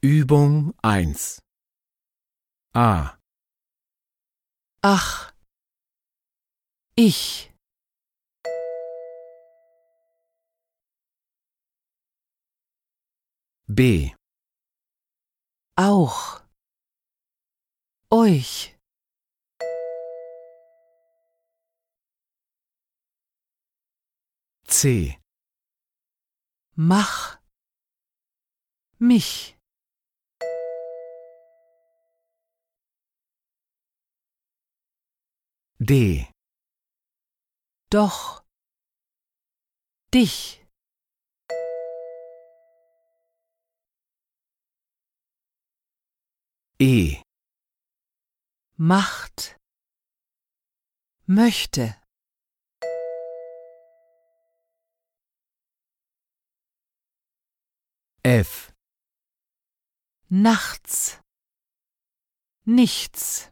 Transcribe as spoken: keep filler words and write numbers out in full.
Übung eins. A. Ach, ich. B. Auch. Euch. C. Mach. Mich. D. Doch. Dich. E. Macht. Möchte. F. Nachts. Nichts.